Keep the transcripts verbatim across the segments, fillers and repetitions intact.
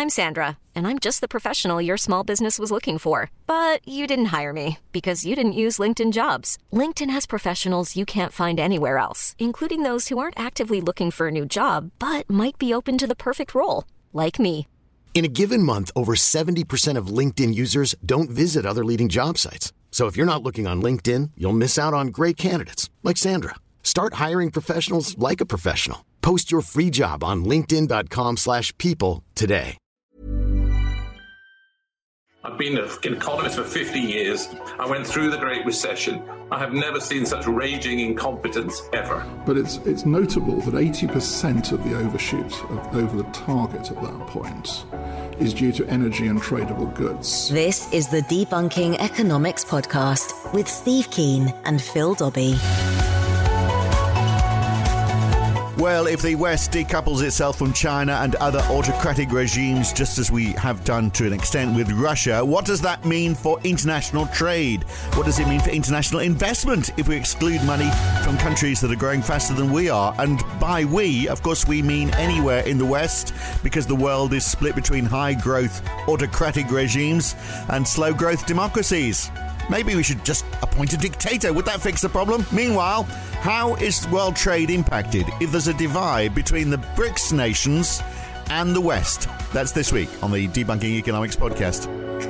I'm Sandra, and I'm just the professional your small business was looking for. But you didn't hire me because you didn't use LinkedIn Jobs. LinkedIn has professionals you can't find anywhere else, including those who aren't actively looking for a new job, but might be open to the perfect role, like me. In a given month, over seventy percent of LinkedIn users don't visit other leading job sites. So if you're not looking on LinkedIn, you'll miss out on great candidates like Sandra. Start hiring professionals like a professional. Post your free job on linkedin.com slash people today. I've been an economist for fifty years. I went through the Great Recession. I have never seen such raging incompetence ever. But it's it's notable that eighty percent of the overshoot of, over the target at that point is due to energy and tradable goods. This is the Debunking Economics Podcast with Steve Keen and Phil Dobbie. Well, if the West decouples itself from China and other autocratic regimes, just as we have done to an extent with Russia, what does that mean for international trade? What does it mean for international investment if we exclude money from countries that are growing faster than we are? And by we, of course, we mean anywhere in the West, because the world is split between high-growth autocratic regimes and slow-growth democracies. Maybe we should just appoint a dictator. Would that fix the problem? Meanwhile, how is world trade impacted if there's a divide between the BRICS nations and the West? That's this week on the Debunking Economics Podcast.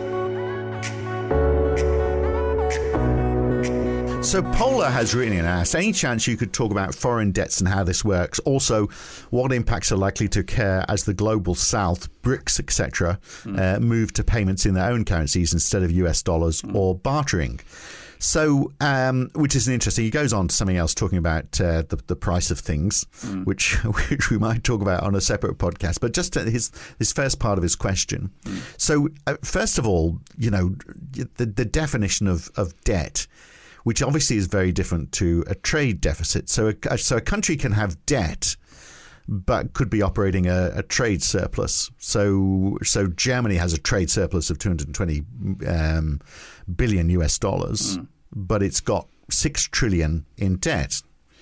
So Polar has written in and asked, any chance you could talk about foreign debts and how this works? Also, what impacts are likely to occur as the global south, BRICS, et cetera, mm. uh, move to payments in their own currencies instead of U S dollars mm. or bartering? So, um, which is interesting. He goes on to something else, talking about uh, the, the price of things, mm. which which we might talk about on a separate podcast. But just his his first part of his question. Mm. So, uh, first of all, you know, the the definition of, of debt, which obviously is very different to a trade deficit. So, a, so a country can have debt, but could be operating a, a trade surplus. So, so Germany has a trade surplus of two hundred twenty um, billion U S dollars, mm. but it's got six trillion in debt.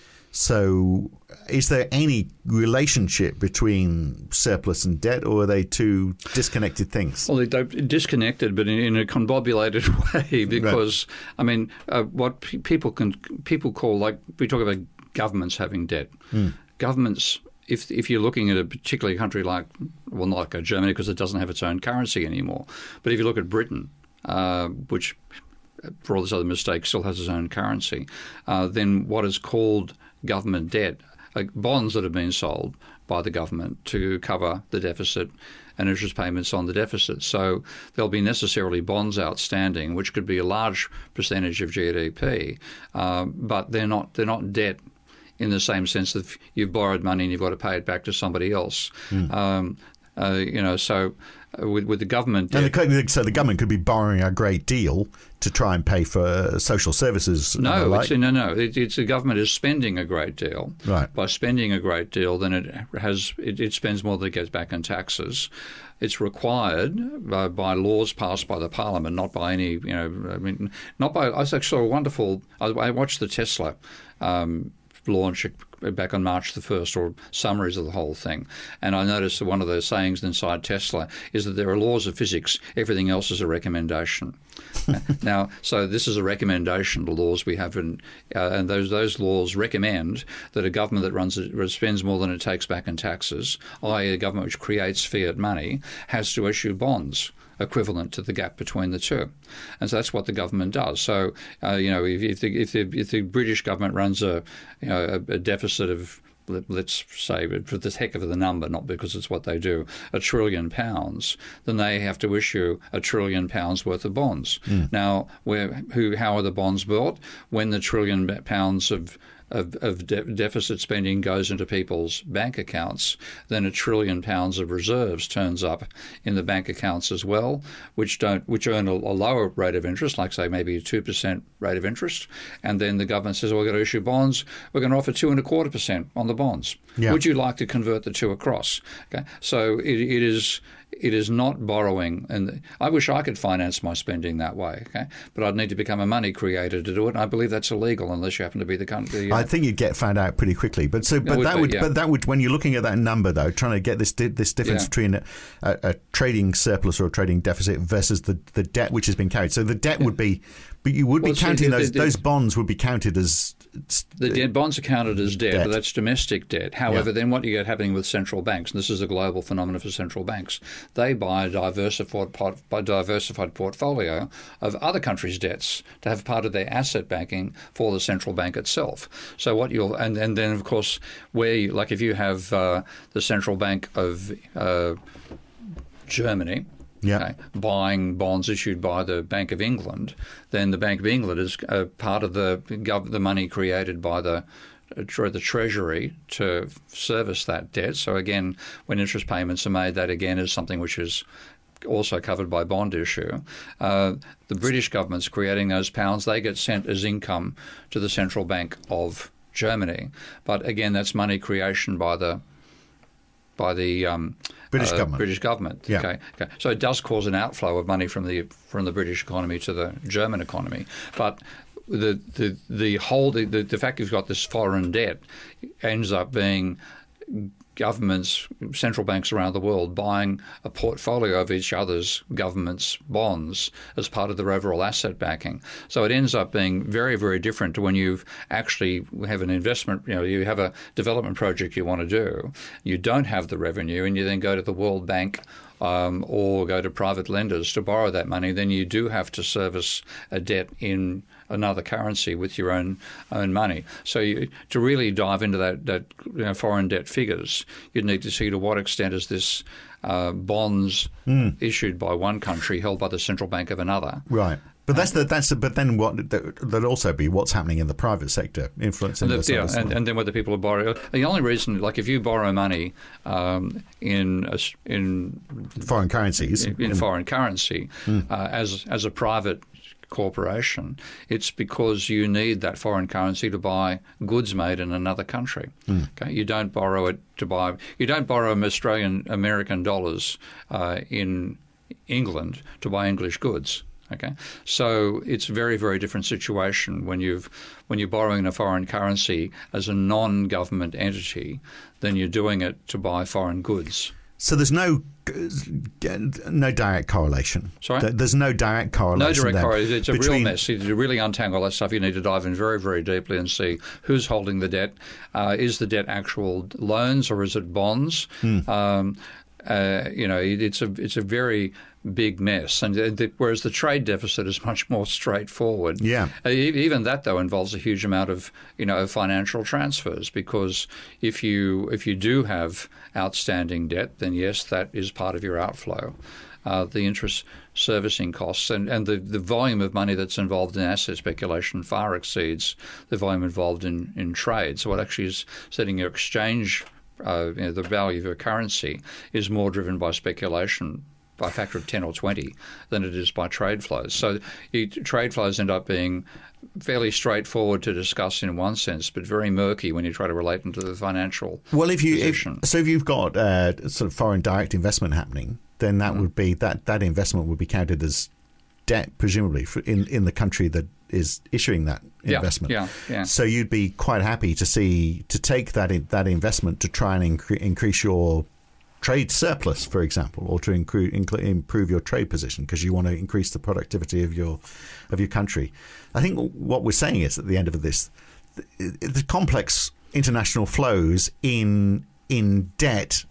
So, is there any relationship between surplus and debt, or are they two disconnected things? Well, they're disconnected, but in, in a convolvulated way. Because right. I mean, uh, what pe- people can people call, like, we talk about governments having debt. Mm. Governments, if if you're looking at a particular country like, well, not like Germany because it doesn't have its own currency anymore, but if you look at Britain, uh, which for all this other mistakes still has its own currency, uh, then what is called government debt, uh, bonds that have been sold by the government to cover the deficit and interest payments on the deficit. So there'll be necessarily bonds outstanding, which could be a large percentage of G D P, uh, but they're not they're not debt in the same sense that you've borrowed money and you've got to pay it back to somebody else. Mm. Um, uh, you know, so with, with the government debt, and the, so the government could be borrowing a great deal to try and pay for social services. No, like. it's, no, no. It, it's the government is spending a great deal. Right. By spending a great deal, then it has it, it spends more than it gets back in taxes. It's required by, by laws passed by the Parliament, not by any, you know, I mean, not by. I was actually wonderful. I, I watched the Tesla Um, launch back on March the first, or summaries of the whole thing. And I noticed that one of those sayings inside Tesla is that there are laws of physics. Everything else is a recommendation. Now, so this is a recommendation to laws we have, in, uh, and those those laws recommend that a government that runs it, spends more than it takes back in taxes, that is a government which creates fiat money, has to issue bonds equivalent to the gap between the two. And so that's what the government does. So, uh, you know, if, if, the, if, the, if the British government runs a, you know, a, a deficit of, let's say, for the heck of the number, not because it's what they do, a trillion pounds, then they have to issue a trillion pounds worth of bonds. Mm. Now, where, who, how are the bonds bought? When the trillion pounds of of, of de- deficit spending goes into people's bank accounts, then a trillion pounds of reserves turns up in the bank accounts as well, which don't which earn a, a lower rate of interest, like say maybe a two percent rate of interest, and then the government says, well, we're going to issue bonds, we're going to offer two and a quarter percent on the bonds. Yeah. Would you like to convert the two across? Okay, so it, it is it is not borrowing. And I wish I could finance my spending that way, okay? But I'd need to become a money creator to do it. And I believe that's illegal unless you happen to be the country. Uh, I think you'd get found out pretty quickly. But so, but would that be, would, yeah. but that would, when you're looking at that number though, trying to get this this difference Yeah. between a, a, a trading surplus or a trading deficit versus the, the debt which has been carried. So the debt yeah. would be, but you would well, be counting see, those the, the, those bonds would be counted as. The debt bonds are counted as debt, debt. but that's domestic debt. However, Yeah. then what you get happening with central banks, and this is a global phenomenon for central banks, they buy a diversified, by diversified portfolio of other countries' debts to have part of their asset backing for the central bank itself. So what you'll and, and then of course where you, like if you have uh, the central bank of uh, Germany. Yeah. Okay, buying bonds issued by the Bank of England, then the Bank of England is uh, part of the gov- the money created by the uh, the Treasury to service that debt. So again, when interest payments are made, that again is something which is also covered by bond issue. Uh, the British government's creating those pounds. They get sent as income to the central bank of Germany. But again, that's money creation by the by the um, British uh, government. British government. Yeah. Okay. Okay. So it does cause an outflow of money from the from the British economy to the German economy, but the the the whole the, the fact you've got this foreign debt ends up being governments, central banks around the world buying a portfolio of each other's government's bonds as part of their overall asset backing. So it ends up being very, very different to when you actually have an investment, you know, you have a development project you want to do, you don't have the revenue, and you then go to the World Bank um, or go to private lenders to borrow that money, then you do have to service a debt in another currency with your own own money. So you, to really dive into that, that you know, foreign debt figures, you'd need to see to what extent is this uh, bonds mm. issued by one country held by the central bank of another. Right. But that's the that's the, but then what that'd also be what's happening in the private sector influencing the, this. Yeah, and, and then whether people are borrowing. The only reason, like if you borrow money um, in a, in foreign currencies, in, in foreign currency mm. uh, as as a private corporation, it's because you need that foreign currency to buy goods made in another country. Mm. Okay, you don't borrow it to buy. You don't borrow Australian American dollars uh, in England to buy English goods. Okay, so it's a very, very different situation when you've when you're borrowing a foreign currency as a non-government entity than you're doing it to buy foreign goods. So there's no no direct correlation. Sorry? There's no direct correlation. No direct correlation. It's a between... real mess. To really untangle that stuff, you need to dive in very, very deeply and see who's holding the debt. Uh, is the debt actual loans or is it bonds? Hmm. Um, uh, you know, it, it's a it's a very big mess, and the, whereas the trade deficit is much more straightforward. Yeah. Uh, even that though involves a huge amount of you know financial transfers, because if you if you do have outstanding debt, then yes, that is part of your outflow. Uh, the interest servicing costs and, and the, the volume of money that's involved in asset speculation far exceeds the volume involved in, in trade. So what actually is setting your exchange, uh, you know, the value of your currency is more driven by speculation by a factor of ten or twenty than it is by trade flows. So you, trade flows end up being fairly straightforward to discuss in one sense, but very murky when you try to relate them to the financial well, if you position. If, so if you've got uh, sort of foreign direct investment happening, then that mm. would be that, that investment would be counted as debt, presumably, for in, in the country that is issuing that investment. Yeah, yeah, yeah. So you'd be quite happy to see to take that in, that investment to try and incre- increase your trade surplus, for example, or to incre- inc- improve your trade position because you want to increase the productivity of your of your country. I think what we're saying is at the end of this, the, the complex international flows in in debt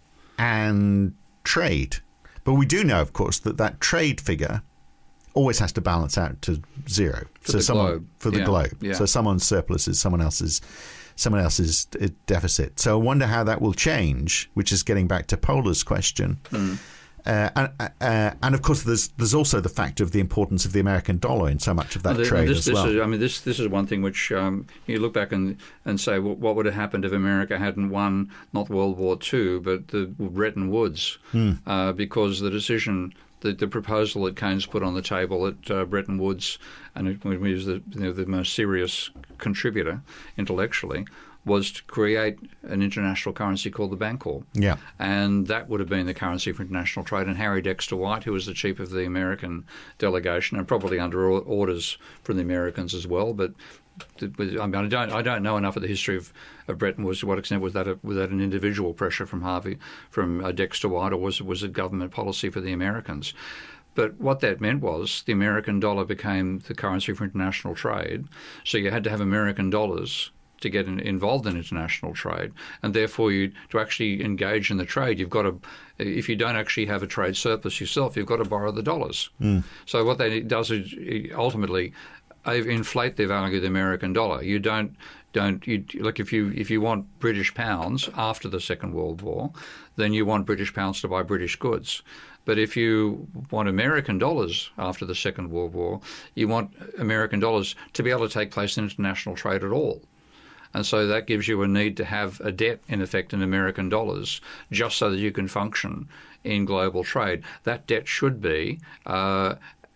and trade. But we do know, of course, that that trade figure always has to balance out to zero. For so the someone, globe. For the Yeah, globe. yeah. So someone's surplus is someone else's someone else's deficit. So I wonder how that will change, which is getting back to Paula's question. Mm. Uh, and, uh, and of course, there's there's also the fact of the importance of the American dollar in so much of that well, trade this, as this well. Is, I mean, this this is one thing which um, you look back and, and say, well, what would have happened if America hadn't won not World War Two, but the Bretton Woods, hmm. uh, because the decision, the, the proposal that Keynes put on the table at uh, Bretton Woods, and it was the, you know, the most serious contributor intellectually, was to create an international currency called the Bancor. Yeah. And that would have been the currency for international trade. And Harry Dexter White, who was the chief of the American delegation, and probably under orders from the Americans as well, but I mean, I don't, I don't know enough of the history of, of Bretton Woods. To what extent was that a, was that an individual pressure from Harvey, from uh, Dexter White, or was was it government policy for the Americans? But what that meant was the American dollar became the currency for international trade. So you had to have American dollars to get in, involved in international trade, and therefore you to actually engage in the trade, you've got to. If you don't actually have a trade surplus yourself, you've got to borrow the dollars. Mm. So what that does is ultimately inflate the value of the American dollar. You don't don't you like if you if you want British pounds after the Second World War, then you want British pounds to buy British goods. But if you want American dollars after the Second World War, you want American dollars to be able to take place in international trade at all. And so that gives you a need to have a debt, in effect, in American dollars, just so that you can function in global trade. That debt should be, uh,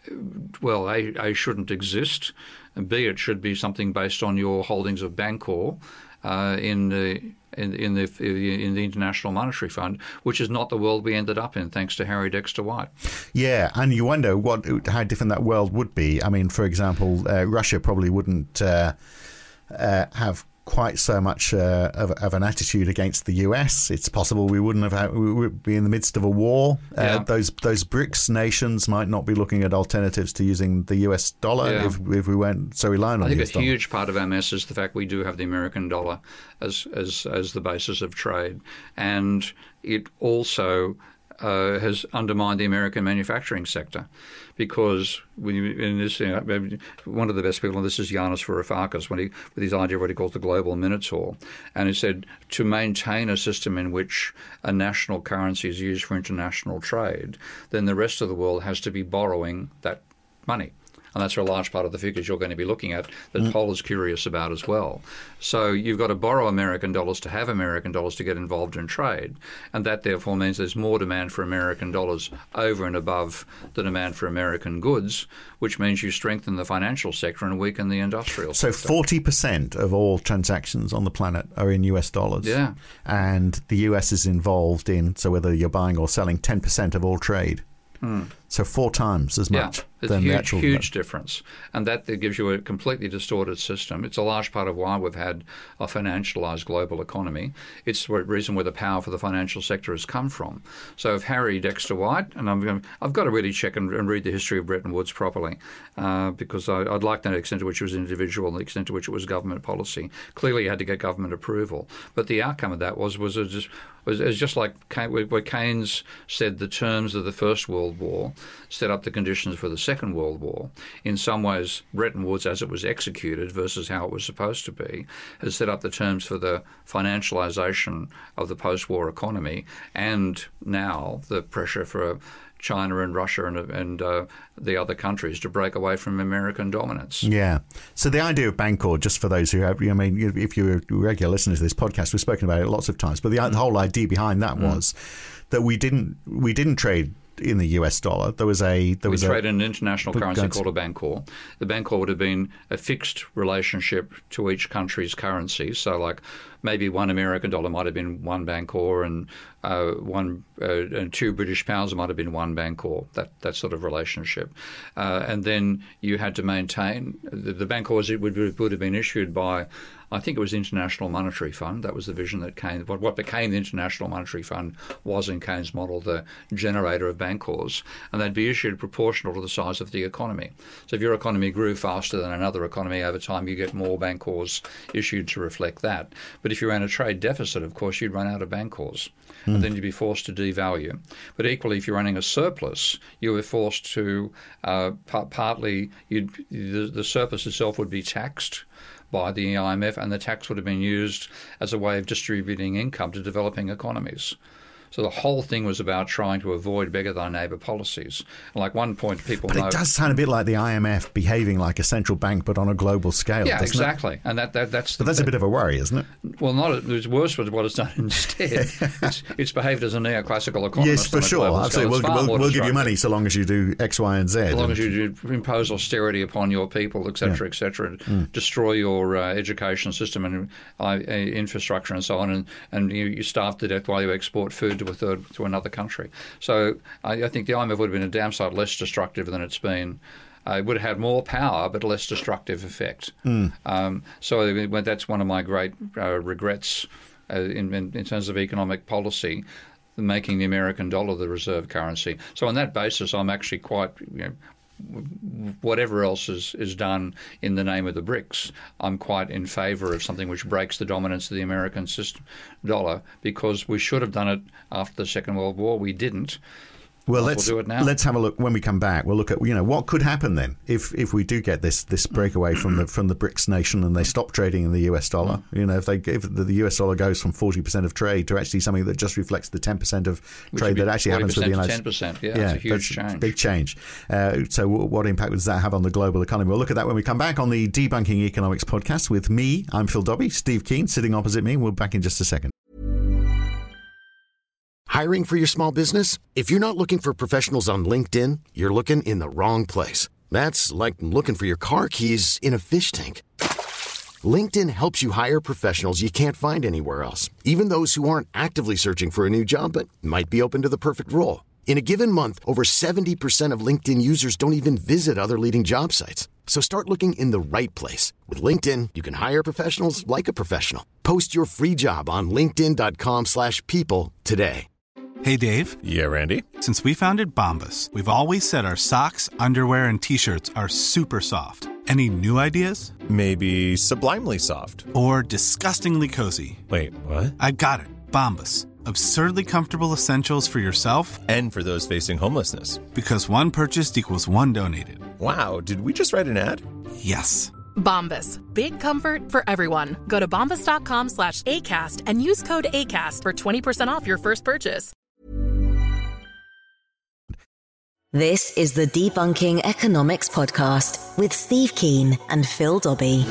well, A, A, shouldn't exist, and B, it should be something based on your holdings of Bancor uh, in the in, in the in the International Monetary Fund, which is not the world we ended up in, thanks to Harry Dexter White. Yeah, and you wonder what how different that world would be. I mean, for example, uh, Russia probably wouldn't uh, uh, have quite so much uh, of, of an attitude against the U S. It's possible we wouldn't have had, we would be in the midst of a war. Uh, yeah. Those those BRICS nations might not be looking at alternatives to using the U S dollar yeah. if if we weren't so reliant on I the think U S a dollar. huge part of our mess is the fact we do have the American dollar as as as the basis of trade, and it also Uh, has undermined the American manufacturing sector, because when you, in this, you know, one of the best people on this is Yanis Varoufakis, when he with his idea of what he calls the global minotaur, and he said to maintain a system in which a national currency is used for international trade, then the rest of the world has to be borrowing that money. And that's a large part of the figures you're going to be looking at that mm. Paul is curious about as well. So you've got to borrow American dollars to have American dollars to get involved in trade. And that therefore means there's more demand for American dollars over and above the demand for American goods, which means you strengthen the financial sector and weaken the industrial so sector. So forty percent of all transactions on the planet are in U S dollars. Yeah. And the U S is involved in, so whether you're buying or selling, ten percent of all trade. Hmm. So four times as much. Yeah, it's than a huge, the actual huge difference. And that gives you a completely distorted system. It's a large part of why we've had a financialised global economy. It's the reason where the power for the financial sector has come from. So if Harry Dexter White, and I'm going, I've got to really check and, and read the history of Bretton Woods properly, uh, because I, I'd like to know the extent to which it was individual and the extent to which it was government policy. Clearly you had to get government approval. But the outcome of that was was, just, was, was just like where Keynes said the terms of the First World War set up the conditions for the Second World War. In some ways, Bretton Woods, as it was executed versus how it was supposed to be, has set up the terms for the financialisation of the post-war economy, and now the pressure for China and Russia and, and uh, the other countries to break away from American dominance. Yeah. So the idea of Bancor, just for those who have, I mean, if you're a regular listener to this podcast, we've spoken about it lots of times, but the, the whole idea behind that mm. was that we didn't we didn't trade in the U S dollar. There was a there we was traded a, an international currency called a Bancor. The Bancor would have been a fixed relationship to each country's currency. So, like maybe one American dollar might have been one Bancor, and uh, one uh, and two British pounds might have been one Bancor. That that sort of relationship, uh, and then you had to maintain the, the Bancors. It would would have been issued by, I think it was the International Monetary Fund. That was the vision that Keynes, what, what became the International Monetary Fund was in Keynes' model the generator of Bancors, and they'd be issued proportional to the size of the economy. So if your economy grew faster than another economy over time, you get more Bancors issued to reflect that. But if you ran a trade deficit, of course, you'd run out of Bancors, mm. and then you'd be forced to devalue. But equally, if you're running a surplus, you were forced to uh, p- partly, you'd, the, the surplus itself would be taxed by the I M F, and the tax would have been used as a way of distributing income to developing economies. So the whole thing was about trying to avoid beggar thy neighbour policies. And like one point people but know... it does sound a bit like the I M F behaving like a central bank, but on a global scale, Yeah, doesn't exactly. it? And that, that that's... But that's a bit of a worry, isn't it? Well, not it's worse with what it's done instead. it's, it's behaved as a neoclassical economist. Yes, for on a sure. global Absolutely. scale. We'll, It's far we'll, more we'll give you destructive. money so long as you do X, Y, and Z. As long and, as you do impose austerity upon your people, et cetera, Yeah. et cetera, Mm. destroy your uh, education system and uh, uh, infrastructure and so on, and, and you, you starve to death while you export food to a third to another country. So I, I think the I M F would have been a damn sight less destructive than it's been. Uh, it would have had more power, but less destructive effect. Mm. Um, so that's one of my great uh, regrets uh, in, in, in terms of economic policy, making the American dollar the reserve currency. So on that basis, I'm actually quite, you know, whatever else is, is done in the name of the BRICS, I'm quite in favour of something which breaks the dominance of the American system dollar, because we should have done it after the Second World War. We didn't. Well, We'll let's do it now. let's have a look when we come back. We'll look at you know what could happen then if, if we do get this this breakaway from the from the BRICS nation and they stop trading in the U S dollar. You know, if they if the U S dollar goes from forty percent of trade to actually something that just reflects the ten percent of Which trade would be that actually happens with the United States. ten percent, yeah, yeah, it's a huge that's change. Big change. Uh, so, w- what impact does that have on the global economy? We'll look at that when we come back on the Debunking Economics podcast with me. I'm Phil Dobbie, Steve Keen sitting opposite me. We'll be back in just a second. Hiring for your small business? If you're not looking for professionals on LinkedIn, you're looking in the wrong place. That's like looking for your car keys in a fish tank. LinkedIn helps you hire professionals you can't find anywhere else, even those who aren't actively searching for a new job but might be open to the perfect role. In a given month, over seventy percent of LinkedIn users don't even visit other leading job sites. So start looking in the right place. With LinkedIn, you can hire professionals like a professional. Post your free job on linkedin.com slash people today. Hey, Dave. Yeah, Randy. Since we founded Bombas, we've always said our socks, underwear, and T-shirts are super soft. Any new ideas? Maybe sublimely soft. Or disgustingly cozy. Wait, what? I got it. Bombas. Absurdly comfortable essentials for yourself and for those facing homelessness. Because one purchased equals one donated. Wow, did we just write an ad? Yes. Bombas. Big comfort for everyone. Go to bombas.com slash ACAST and use code ACAST for twenty percent off your first purchase. This is the Debunking Economics podcast with Steve Keen and Phil Dobbie.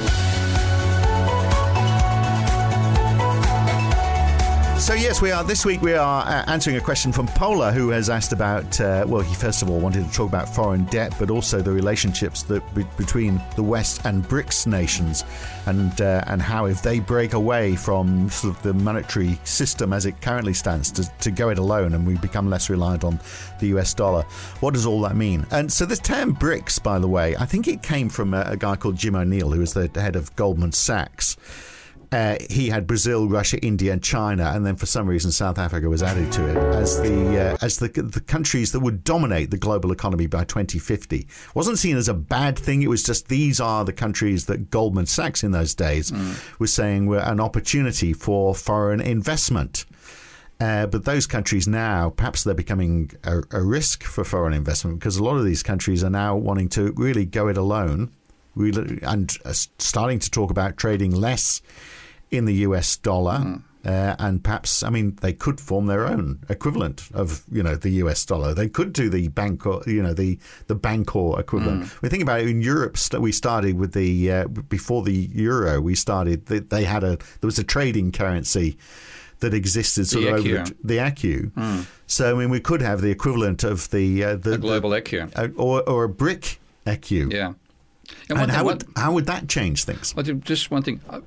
So yes, we are. This week we are uh, answering a question from Pola, who has asked about, uh, well, he first of all wanted to talk about foreign debt, but also the relationships that be- between the West and BRICS nations, and uh, and how if they break away from sort of the monetary system as it currently stands to, to go it alone and we become less reliant on the U S dollar, what does all that mean? And so this term BRICS, by the way, I think it came from a, a guy called Jim O'Neill, who was the head of Goldman Sachs. Uh, he had Brazil, Russia, India, and China, and then for some reason South Africa was added to it as the uh, as the the countries that would dominate the global economy by twenty fifty. It wasn't seen as a bad thing. It was just these are the countries that Goldman Sachs in those days mm. was saying were an opportunity for foreign investment. Uh, but those countries now, perhaps they're becoming a, a risk for foreign investment because a lot of these countries are now wanting to really go it alone, really, and uh, starting to talk about trading less in the U S dollar, mm. uh, and perhaps, I mean, they could form their own equivalent of, you know, the U S dollar. They could do the Bancor, you know, the the Bancor equivalent. Mm. We think about it in Europe. We started with the uh, before the euro. We started. They had a there was a trading currency that existed sort the of E Q. over the E Q. Mm. So I mean, we could have the equivalent of the uh, the, the global the, E Q, uh, or or a brick E Q. Yeah. And, and thing, how would one, how would that change things? Well, just one thing. I,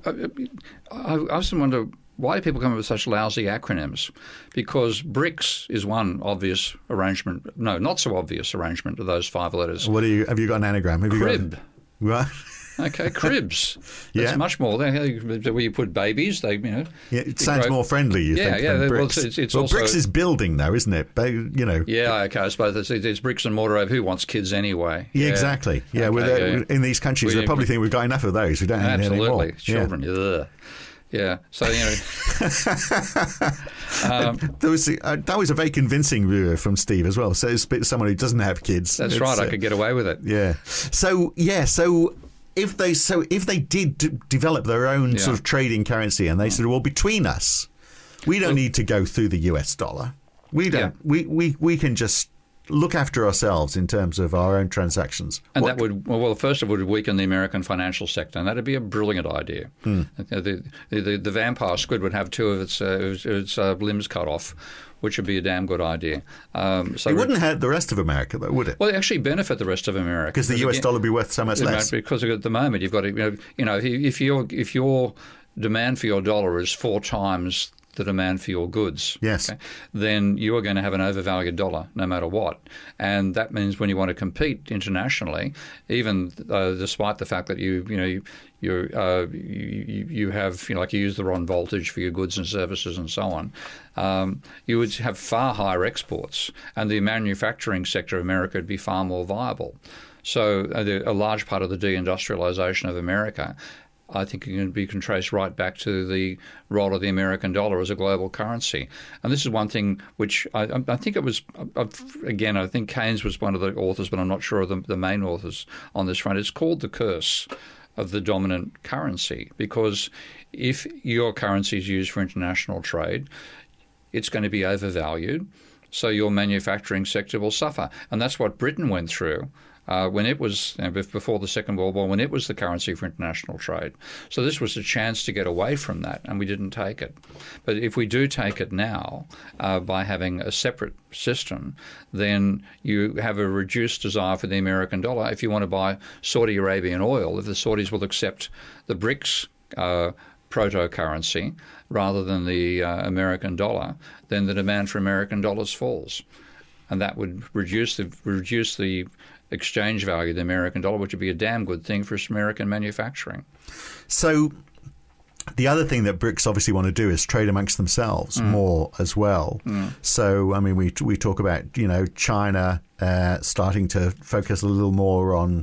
I, I often wonder why do people come up with such lousy acronyms? Because BRICS is one obvious arrangement. No, not so obvious arrangement of those five letters. What do you have? You got an anagram? Have Crib. You got, right. Okay, cribs. That's yeah. much more. Where you put babies, they you know. Yeah, it sounds grow. more friendly. You yeah, think? Yeah, than well, bricks. it's, it's well, also, bricks is building, though, isn't it? But, you know. Yeah, okay. I suppose it's, it's bricks and mortar. Who wants kids anyway? Yeah, yeah. exactly. Yeah, okay, with, uh, yeah. in these countries, we, they probably think we've got enough of those. We don't have any anymore. Absolutely, children. Yeah. Ugh. Yeah, so you know, um, there was uh, that was a very convincing view from Steve as well. So it's someone who doesn't have kids. That's it's, right. Uh, I could get away with it. Yeah. So yeah. So if they so if they did d- develop their own yeah. sort of trading currency, and they mm. said, well, between us, we don't well, need to go through the U S dollar. We don't. Yeah. We, we, we can just look after ourselves in terms of our own transactions. And what that would, well, first it would weaken the American financial sector, and that would be a brilliant idea. Hmm. The, the, the vampire squid would have two of its, uh, its uh, limbs cut off, which would be a damn good idea. Um, so it wouldn't hurt the rest of America, though, would it? Well, it actually benefit the rest of America. Because the U S again, dollar would be worth so much less. Because at the moment you've got to, you know, you know if, your, if your demand for your dollar is four times the demand for your goods, yes, okay, then you are going to have an overvalued dollar no matter what. And that means when you want to compete internationally, even uh, despite the fact that you, you know, you, you, uh, you, you have, you know, like you use the wrong voltage for your goods and services and so on, um, you would have far higher exports, and the manufacturing sector of America would be far more viable. So uh, the, a large part of the deindustrialization of America, I think it can be can trace right back to the role of the American dollar as a global currency. And this is one thing which I, I think it was, again, I think Keynes was one of the authors, but I'm not sure of the, the main authors on this front. It's called the curse of the dominant currency, because if your currency is used for international trade, it's going to be overvalued, so your manufacturing sector will suffer. And that's what Britain went through Uh, when it was, you know, before the Second World War, when it was the currency for international trade. So this was a chance to get away from that, and we didn't take it. But if we do take it now uh, by having a separate system, then you have a reduced desire for the American dollar. If you want to buy Saudi Arabian oil, if the Saudis will accept the BRICS uh, proto-currency rather than the uh, American dollar, then the demand for American dollars falls. And that would reduce the reduce the exchange value of the American dollar, which would be a damn good thing for American manufacturing. So the other thing that BRICS obviously want to do is trade amongst themselves mm. more as well. Mm. So, I mean, we we talk about, you know, China uh, starting to focus a little more on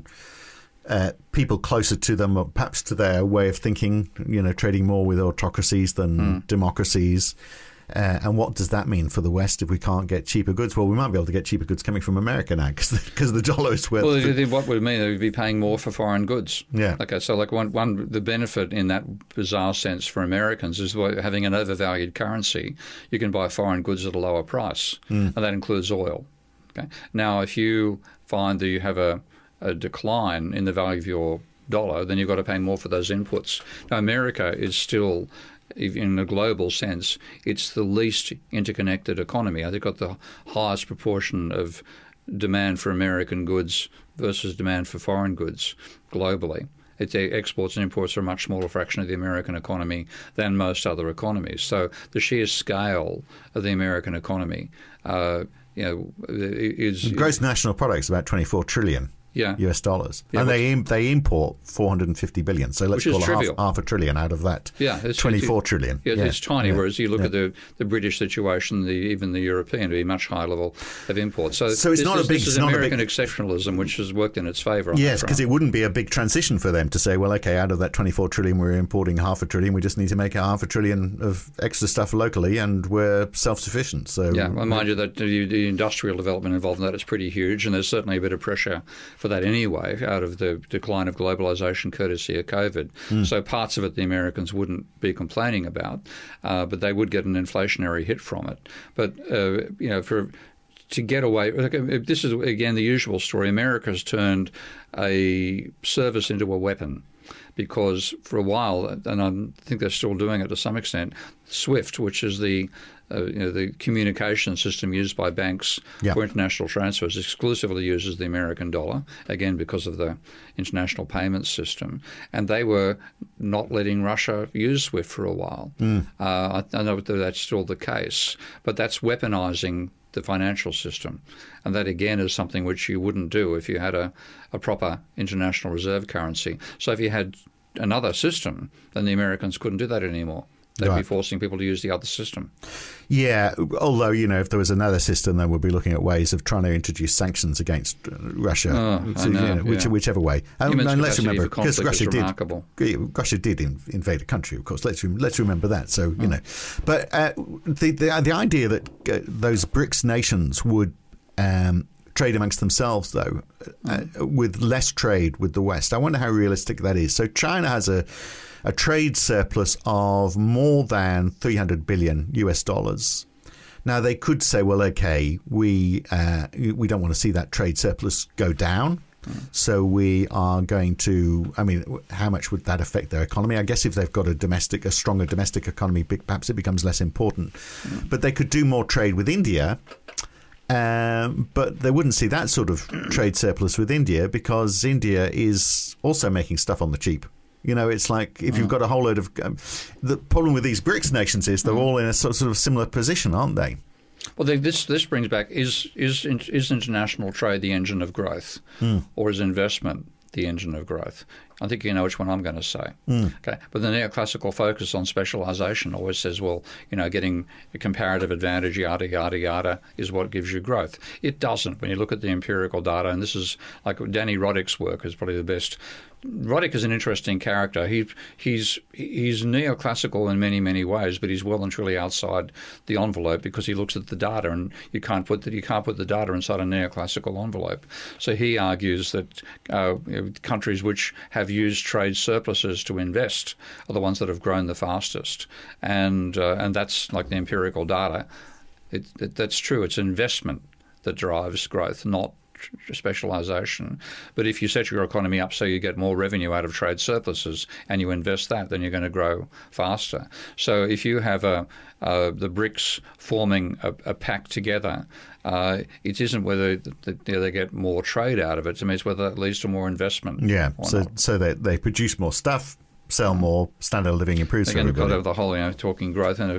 uh, people closer to them, or perhaps to their way of thinking, you know, trading more with autocracies than mm. democracies. Uh, and what does that mean for the West if we can't get cheaper goods? Well, we might be able to get cheaper goods coming from America now because the dollar is worth. Well, the, what would it mean? They would be paying more for foreign goods. Yeah. Okay, so like one, one the benefit in that bizarre sense for Americans is having an overvalued currency. You can buy foreign goods at a lower price, mm. and that includes oil. Okay. Now, if you find that you have a, a decline in the value of your dollar, then you've got to pay more for those inputs. Now, America is still, in a global sense, it's the least interconnected economy. They've got the highest proportion of demand for American goods versus demand for foreign goods globally. Its exports and imports are a much smaller fraction of the American economy than most other economies. So the sheer scale of the American economy, uh, you know, is... Gross national product is about twenty-four trillion. Yeah. U S dollars. Yeah, and they they import four hundred fifty billion. So let's call it half, half a trillion out of that. Yeah, it's twenty-four it's, trillion. Yeah, yeah. It's tiny. Yeah. Whereas you look yeah. at the, the British situation, the, even the European, to be a much higher level of imports. So, so it's this not is, a big. This is not American a big, exceptionalism, which has worked in its favour. Yes, because it wouldn't be a big transition for them to say, well, okay, out of that twenty-four trillion, we're importing half a trillion. We just need to make a half a trillion of extra stuff locally, and we're self-sufficient. So yeah, well, mind you, that the, the industrial development involved in that is pretty huge, and there's certainly a bit of pressure for that anyway out of the decline of globalization courtesy of COVID. Mm. So parts of it the Americans wouldn't be complaining about, uh, but they would get an inflationary hit from it. But, uh, you know, for to get away, this is, again, the usual story. America's turned a service into a weapon. Because for a while, and I think they're still doing it to some extent, SWIFT, which is the uh, you know, the communication system used by banks yeah. for international transfers, exclusively uses the American dollar, again because of the international payments system. And they were not letting Russia use SWIFT for a while. Mm. Uh, I, I know that that's still the case, but that's weaponizing the financial system. And that, again, is something which you wouldn't do if you had a, a proper international reserve currency. So if you had another system, then the Americans couldn't do that anymore. They'd right. be forcing people to use the other system. Yeah, although, you know, if there was another system, then we'd be looking at ways of trying to introduce sanctions against Russia, oh, so, I know, you know, which, yeah. whichever way. Um, and let's remember, because Russia did, remarkable. Russia did in, invade a country, of course. Let's let's remember that. So, you oh. know, but uh, the, the the idea that uh, those BRICS nations would um, trade amongst themselves, though, uh, with less trade with the West, I wonder how realistic that is. So China has a a trade surplus of more than three hundred billion U S dollars. Now, they could say, well, okay, we uh, we don't want to see that trade surplus go down. So we are going to, I mean, how much would that affect their economy? I guess if they've got a domestic, a stronger domestic economy, perhaps it becomes less important. Mm. But they could do more trade with India, um, but they wouldn't see that sort of trade surplus with India because India is also making stuff on the cheap. You know, it's like if mm. you've got a whole load of... Um, the problem with these BRICS nations is they're mm. all in a sort of similar position, aren't they? Well, this this brings back, is is is international trade the engine of growth, mm. or is investment the engine of growth? I think you know which one I'm going to say. Mm. Okay, but the neoclassical focus on specialisation always says, well, you know, getting a comparative advantage, yada yada yada, is what gives you growth. It doesn't. When you look at the empirical data, and this is like Danny Roddick's work is probably the best. Roddick is an interesting character. He he's he's neoclassical in many many ways, but he's well and truly outside the envelope because he looks at the data, and you can't put the, you can't put the data inside a neoclassical envelope. So he argues that uh, you know, countries which have used trade surpluses to invest are the ones that have grown the fastest, and uh, and that's like the empirical data. It, it, that's true. It's investment that drives growth, not specialisation. But if you set your economy up so you get more revenue out of trade surpluses and you invest that, then you're going to grow faster. So if you have a uh, the BRICS forming a, a pact together, uh, it isn't whether the, the, you know, they get more trade out of it. To me, it's whether it leads to more investment. Yeah, so not. so they, they produce more stuff, sell more, standard of living improves for everybody. everybody. Again, you've got the whole, you know, talking growth in a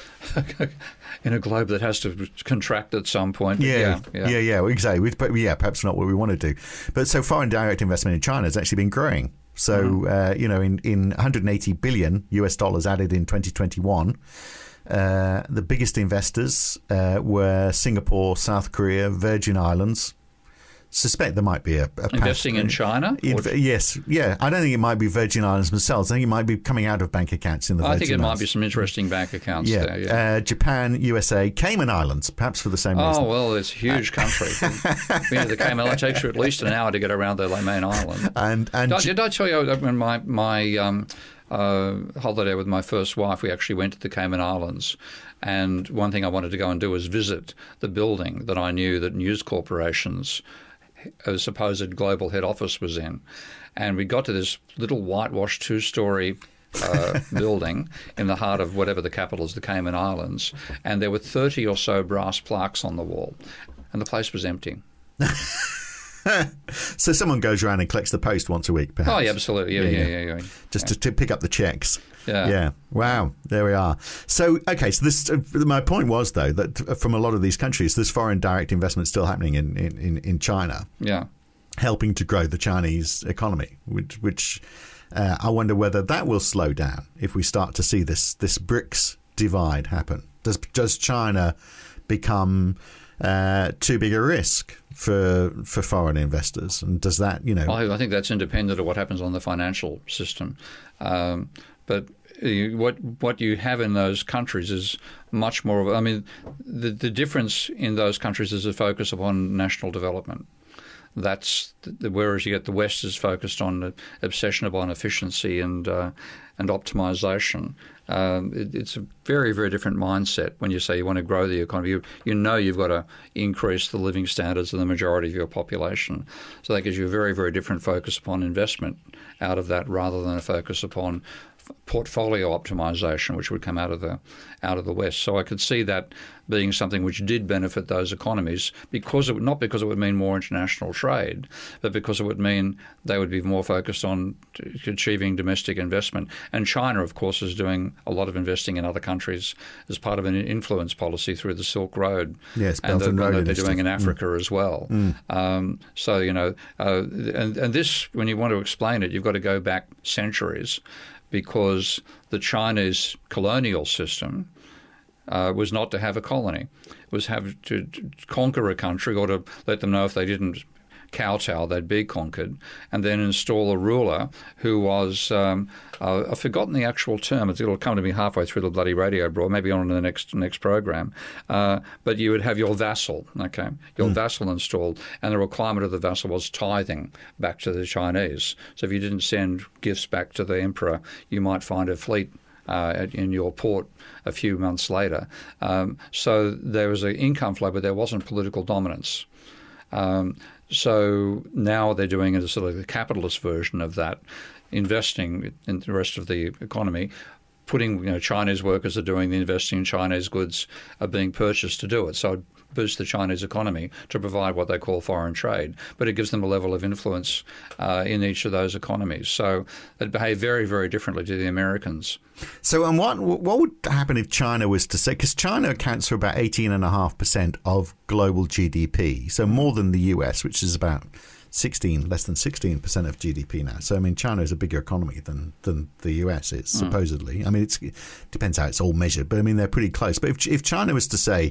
in a globe that has to contract at some point. Yeah, yeah, yeah, yeah, exactly. But yeah, perhaps not what we want to do. But so foreign direct investment in China has actually been growing. So mm. uh, you know, in in one hundred eighty billion U S dollars added in twenty twenty-one. Uh, the biggest investors uh, were Singapore, South Korea, Virgin Islands. Suspect there might be a, a investing path, in China. In, yes, yeah. I don't think it might be Virgin Islands themselves. I think it might be coming out of bank accounts in the. I Virgin think it Islands. might be some interesting bank accounts yeah. there. Yeah, uh, Japan, U S A, Cayman Islands, perhaps for the same reason. Oh well, it's a huge country. You know, the Cayman Islands takes you at least an hour to get around the main island. And and did, did I tell you when my my um, uh, holiday with my first wife, we actually went to the Cayman Islands. And one thing I wanted to go and do was visit the building that I knew that News Corporation's a supposed global head office was in. And we got to this little whitewashed two-storey uh, building in the heart of whatever the capital is, the Cayman Islands, and there were thirty or so brass plaques on the wall, and the place was empty. So someone goes around and collects the post once a week, perhaps? Oh, yeah, absolutely. Yeah, yeah, yeah. yeah, yeah. Just yeah. To, to pick up the checks. Yeah. Yeah. Wow. There we are. So, okay. So this, uh, my point was, though, that from a lot of these countries, there's foreign direct investment still happening in, in, in China. Yeah. Helping to grow the Chinese economy, which, which uh, I wonder whether that will slow down if we start to see this, this BRICS divide happen. Does, does China become uh, too big a risk for for foreign investors, and does that, you know? I, I think that's independent of what happens on the financial system, um, but you, what what you have in those countries is much more of. I mean, the the difference in those countries is a focus upon national development. That's the, whereas you get the West is focused on the obsession upon efficiency and uh, and optimization. Um, it, it's a very, very different mindset when you say you want to grow the economy. You, you know you've got to increase the living standards of the majority of your population. So that gives you a very, very different focus upon investment out of that rather than a focus upon portfolio optimization, which would come out of the out of the West. So I could see that being something which did benefit those economies, because it, not because it would mean more international trade, but because it would mean they would be more focused on achieving domestic investment. And China, of course, is doing a lot of investing in other countries as part of an influence policy through the Silk Road. Yes, and Belt and Road they're initiative. doing in Africa mm. as well. Mm. Um, so, you know, uh, and, and this, when you want to explain it, you've got to go back centuries, because the Chinese colonial system uh, was not to have a colony. It was have to, to conquer a country, or to let them know if they didn't kowtow, they'd be conquered, and then install a ruler who was, um, uh, I've forgotten the actual term, it'll come to me halfway through the bloody radio broad, maybe on the next next program, uh, but you would have your vassal, okay, your mm. vassal installed, and the requirement of the vassal was tithing back to the Chinese. So if you didn't send gifts back to the emperor, you might find a fleet uh, at, in your port a few months later. Um, so there was an income flow, but there wasn't political dominance. Um, so now they're doing it as sort of the capitalist version of that, investing in the rest of the economy, putting, you know, Chinese workers are doing the investing in Chinese goods are being purchased to do it. So it boosts the Chinese economy to provide what they call foreign trade. But it gives them a level of influence uh, in each of those economies. So they behave very, very differently to the Americans. So, and what what would happen if China was to say, because China accounts for about eighteen point five percent of global G D P, so more than the U S, which is about sixteen, less than sixteen percent of G D P now. So, I mean, China is a bigger economy than, than the U S is, supposedly. Mm. I mean, it's, it depends how it's all measured, but I mean, they're pretty close. But if, if China was to say,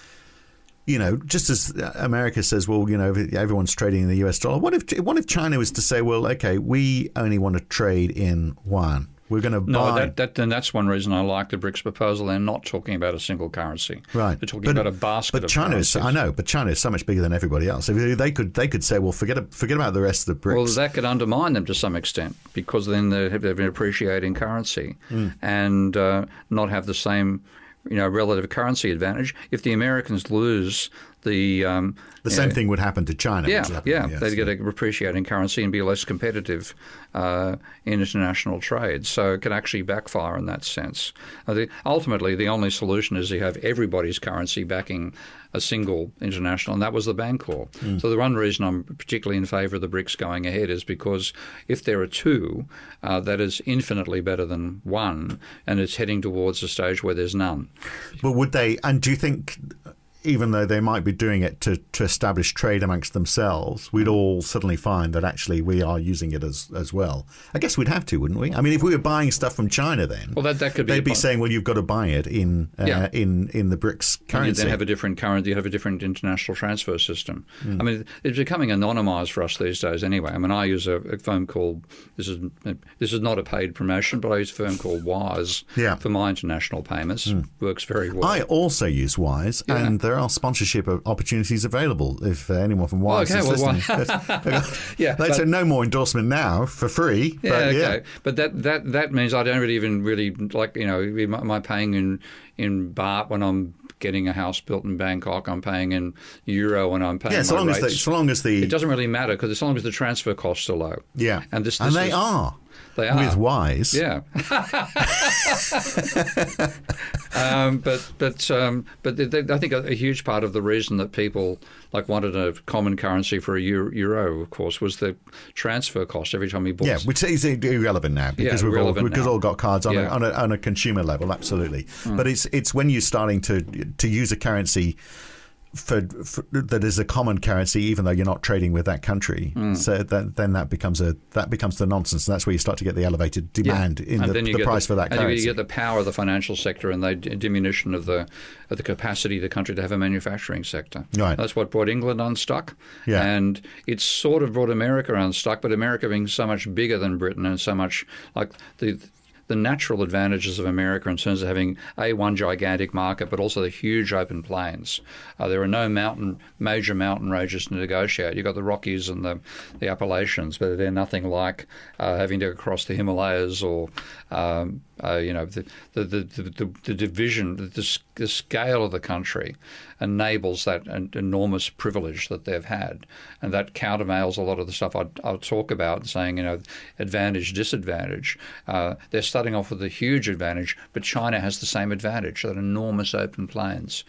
you know, just as America says, well, you know, everyone's trading in the U S dollar, what if what if China was to say, well, okay, we only want to trade in yuan? We're going to buy... No, that, that, and that's one reason I like the BRICS proposal. They're not talking about a single currency. Right. They're talking but, about a basket but of China currencies. is, I know, but China is so much bigger than everybody else. If they could they could say, well, forget forget about the rest of the BRICS. Well, that could undermine them to some extent, because then they have, they have an appreciating currency mm. and uh, not have the same, you know, relative currency advantage. If the Americans lose the... Um, the same know, thing would happen to China. Yeah, happen, yeah. Yes. They'd get a appreciating currency and be less competitive uh, in international trade. So it can actually backfire in that sense. I think ultimately, the only solution is to have everybody's currency backing a single international, and that was the Bancor. Mm. So the one reason I'm particularly in favour of the BRICS going ahead is because if there are two, uh, that is infinitely better than one, and it's heading towards a stage where there's none. But would they, and do you think... even though they might be doing it to, to establish trade amongst themselves, we'd all suddenly find that actually we are using it as as well. I guess we'd have to, wouldn't we? I mean, if we were buying stuff from China then, well, that, that could be they'd be saying, well, you've got to buy it in uh, yeah. in, in the BRICS currency. And you then have a different currency, you have a different international transfer system. Mm. I mean, it's becoming anonymised for us these days anyway. I mean, I use a, a firm called, this is this is not a paid promotion, but I use a firm called Wise yeah. for my international payments. Mm. Works very well. I also use Wise, yeah. and there are sponsorship opportunities available if uh, anyone from Wise oh, okay, is well, listening. yeah, they say no more endorsement now for free. Yeah, but, okay. Yeah. But that, that, that means I don't really even really like, you know, am I paying in, in baht when I'm getting a house built in Bangkok? I'm paying in euro when I'm paying yeah, so my long rates. As the, so long as the... It doesn't really matter because as long as the transfer costs are low. Yeah, and, this, this and they is, are. They are. With Wise. Yeah. um, but but um, but they, they, I think a, a huge part of the reason that people like wanted a common currency for a euro, euro, of course, was the transfer cost every time you bought. Yeah, which is irrelevant now because yeah, we've all, because now. all got cards on, yeah. a, on, a, on a consumer level, absolutely. Mm. But it's it's when you're starting to to use a currency For, for that is a common currency, even though you're not trading with that country. Mm. So that, then that becomes a that becomes the nonsense, and that's where you start to get the elevated demand yeah. in and the, then you the get price the, for that and currency. And you get the power of the financial sector and the diminution of the of the capacity of the country to have a manufacturing sector. Right. That's what brought England unstuck, yeah. and it's sort of brought America unstuck. But America being so much bigger than Britain and so much like the. the natural advantages of America in terms of having, A, one gigantic market, but also the huge open plains. Uh, there are no mountain, major mountain ranges to negotiate. You've got the Rockies and the, the Appalachians, but they're nothing like uh, having to go across the Himalayas or, um, uh, you know, the the, the, the, the division, the, the scale of the country enables that enormous privilege that they've had. And that countervails a lot of the stuff I'd, I'll talk about, saying, you know, advantage, disadvantage. Uh, they're starting off with a huge advantage, but China has the same advantage, that enormous open plains.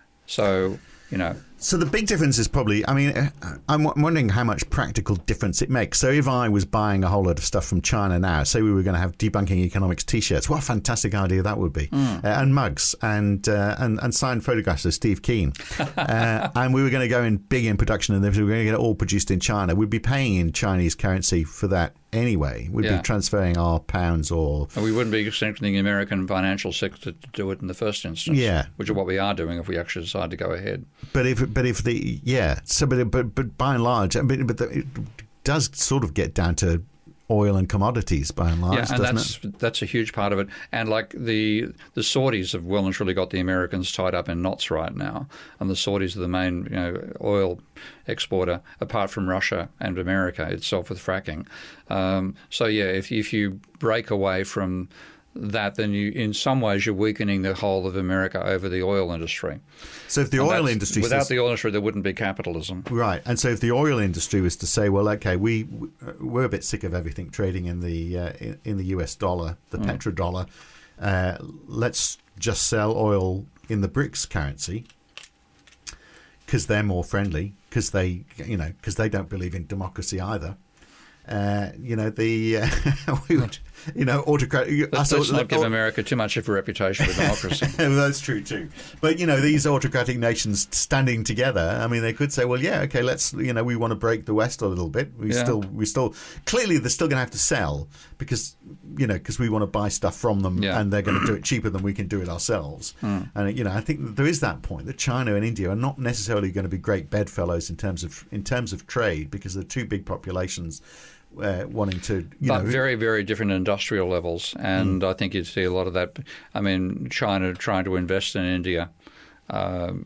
So, you know. So the big difference is probably, I mean, I'm wondering how much practical difference it makes. So if I was buying a whole load of stuff from China now, say we were going to have Debunking Economics T-shirts, what a fantastic idea that would be. Mm. Uh, and mugs and, uh, and and signed photographs of Steve Keen. uh, and we were going to go in big in production and we were going to get it all produced in China. We'd be paying in Chinese currency for that anyway. We'd yeah. be transferring our pounds or... And we wouldn't be strengthening the American financial sector to do it in the first instance, yeah. which is what we are doing if we actually decide to go ahead. But if but if the yeah, so but but but by and large, I mean, but the, it does sort of get down to oil and commodities by and large, yeah, and doesn't that's it? that's a huge part of it. And like the the Saudis have well and truly got the Americans tied up in knots right now, and the Saudis are the main you know oil exporter apart from Russia and America itself with fracking. Um, so yeah, if if you break away from that, then you, in some ways, you're weakening the whole of America over the oil industry. So if the and oil industry without says, the oil industry, there wouldn't be capitalism, right? And so if the oil industry was to say, well, okay, we we're a bit sick of everything trading in the uh, in, in the U S dollar, the mm. petrodollar, uh, let's just sell oil in the BRICS currency because they're more friendly, because they you know because they don't believe in democracy either. Uh, you know the uh, we would, you know autocratic. Let's, let's not give America too much of a reputation for democracy. That's true too. But you know these autocratic nations standing together. I mean, they could say, well, yeah, okay, let's you know we want to break the West a little bit. We yeah. still we still clearly they're still going to have to sell because you know because we want to buy stuff from them yeah. and they're going to do it cheaper than we can do it ourselves. Mm. And you know I think that there is that point that China and India are not necessarily going to be great bedfellows in terms of in terms of trade because they're two big populations. Uh, wanting to, you but know, very, very different industrial levels, and mm. I think you'd see a lot of that. I mean, China trying to invest in India um,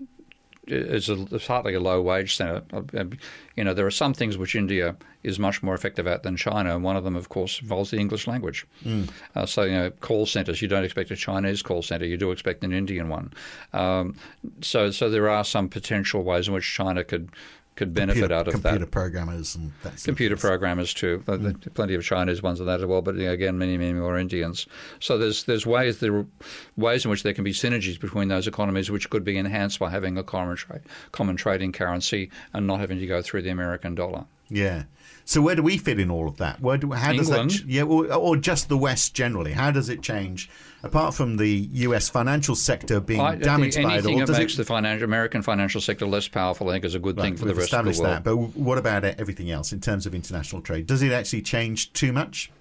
is a, it's hardly a low wage centre. You know, there are some things which India is much more effective at than China, and one of them, of course, involves the English language. Mm. Uh, so, you know, call centres, you don't expect a Chinese call centre, you do expect an Indian one. Um, so, so there are some potential ways in which China could. could benefit computer, out of computer that. Computer programmers and that sort Computer of things. programmers too. Mm. Plenty of Chinese ones of that as well, but again, many, many more Indians. So there's there's ways there are ways in which there can be synergies between those economies, which could be enhanced by having a common, tra- common trading currency and not having to go through the American dollar. Yeah. So where do we fit in all of that? Where do, how England. does that? Yeah, or, or just the West generally? How does it change? Apart from the U S financial sector being I, damaged by it all, anything that does makes it, the financial, American financial sector less powerful, I think, is a good right, thing for we've the rest of the established world. that. But what about everything else in terms of international trade? Does it actually change too much?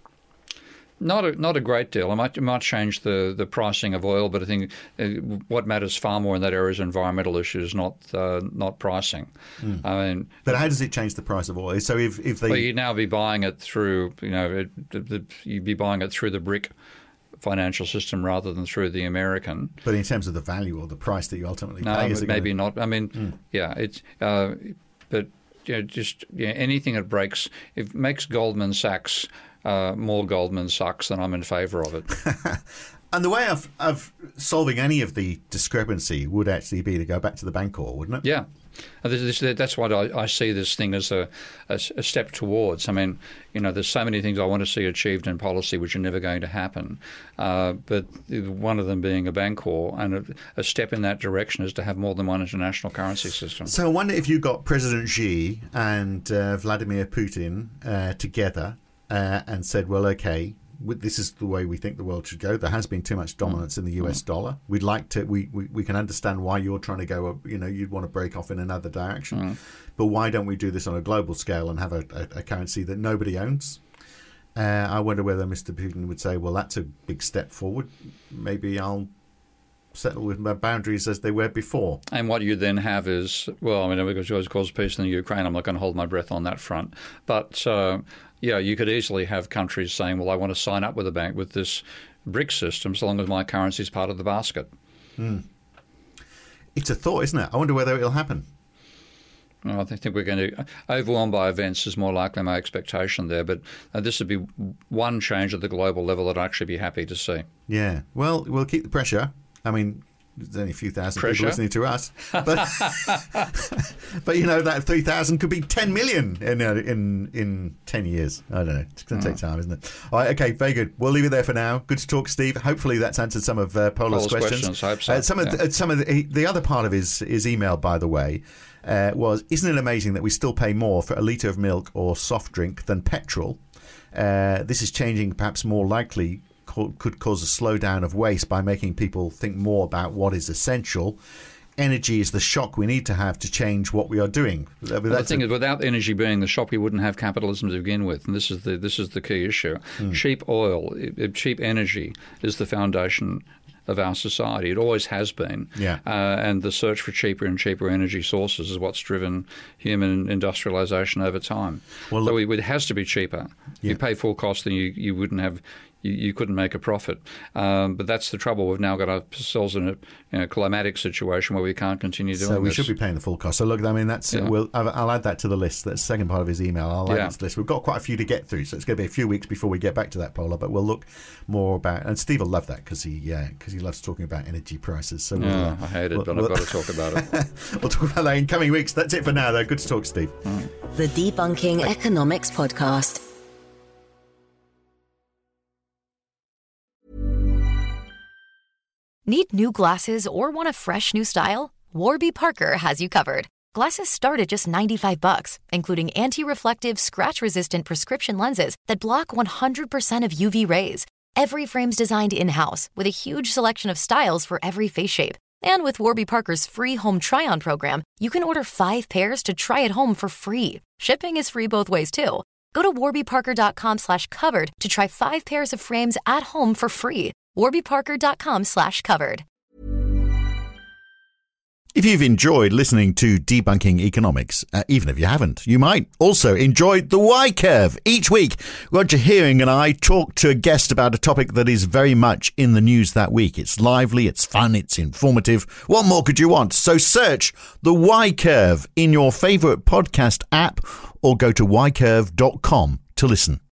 Not a, not a great deal. It might, it might change the, the pricing of oil, but I think uh, what matters far more in that area is environmental issues, not uh, not pricing. Mm. I mean, but how does it change the price of oil? So if if they, well, you'd now be buying it through, you know, it, the, the, you'd be buying it through the BRIC financial system rather than through the American. But in terms of the value or the price that you ultimately no, pay, is it maybe gonna... not. I mean, mm. yeah, it's uh, but you know, just you know, anything that breaks, if it makes Goldman Sachs. Uh, more Goldman Sachs, then I'm in favour of it. And the way of, of solving any of the discrepancy would actually be to go back to the Bancor, wouldn't it? Yeah. This, this, that's why I, I see this thing as a, a, a step towards. I mean, you know, there's so many things I want to see achieved in policy which are never going to happen. Uh, but one of them being a Bancor, and a, a step in that direction is to have more than one international currency system. So I wonder if you got President Xi and uh, Vladimir Putin uh, together uh, and said, well, okay, this is the way we think the world should go. There has been too much dominance mm. in the U S mm. dollar. We'd like to. We, we, we can understand why you're trying to go. You know, you'd want to break off in another direction. Mm. But why don't we do this on a global scale and have a, a, a currency that nobody owns? Uh, I wonder whether Mister Putin would say, "Well, that's a big step forward. Maybe I'll settle with my boundaries as they were before." And what you then have is, well, I mean, because you always cause peace in the Ukraine, I'm not going to hold my breath on that front. But uh, yeah, you could easily have countries saying, well, I want to sign up with a bank with this BRICS system so long as my currency is part of the basket. Mm. It's a thought, isn't it? I wonder whether it'll happen. Well, I think we're going to overwhelmed by events is more likely my expectation there. But uh, this would be one change at the global level that I'd actually be happy to see. Yeah. Well, we'll keep the pressure. I mean, there's only a few thousand Pressure. people listening to us, but but you know that three thousand could be ten million in uh, in in ten years. I don't know. It's going to oh. take time, isn't it? All right. Okay. Very good. We'll leave it there for now. Good to talk, Steve. Hopefully that's answered some of uh, Paula's questions. questions. I hope so. Uh, some yeah. of the, uh, some of the, the other part of his his email, by the way, uh, was: isn't it amazing that we still pay more for a litre of milk or soft drink than petrol? Uh, this is changing, perhaps more likely. Could cause a slowdown of waste by making people think more about what is essential. Energy is the shock we need to have to change what we are doing. Well, the thing a- is, without energy being the shock, we wouldn't have capitalism to begin with, and this is the this is the key issue. Mm. Cheap oil, cheap energy is the foundation of our society. It always has been. Yeah. Uh, and the search for cheaper and cheaper energy sources is what's driven human industrialization over time. Well, so it has to be cheaper. Yeah. You pay full cost, then you, you wouldn't have you, you couldn't make a profit. Um, but that's the trouble. We've now got ourselves in a you know, climatic situation where we can't continue doing this. So we this. should be paying the full cost. So look, I mean, that's yeah. we'll, I'll add that to the list. That's the second part of his email. I'll add yeah. it to the list. We've got quite a few to get through, so it's going to be a few weeks before we get back to that, Paula. But we'll look more about, and Steve will love that because he yeah because he loves talking about energy prices. So yeah, we'll, uh, I hate it, we'll, but we'll, I've got to talk about it. We'll talk about that in coming weeks. That's it for now, though. Good to talk, Steve. Right. The Debunking Economics Podcast. Need new glasses or want a fresh new style? Warby Parker has you covered. Glasses start at just ninety-five bucks, including anti-reflective, scratch-resistant prescription lenses that block one hundred percent of U V rays. Every frame's designed in-house with a huge selection of styles for every face shape. And with Warby Parker's free home try-on program, you can order five pairs to try at home for free. Shipping is free both ways, too. Go to warbyparker.com slash covered to try five pairs of frames at home for free. warbyparker.com slash covered. If you've enjoyed listening to Debunking Economics, uh, even if you haven't, you might also enjoy The Y-Curve. Each week, Roger Hearing and I talk to a guest about a topic that is very much in the news that week. It's lively, it's fun, it's informative. What more could you want? So search The Y-Curve in your favourite podcast app or go to y curve dot com to listen.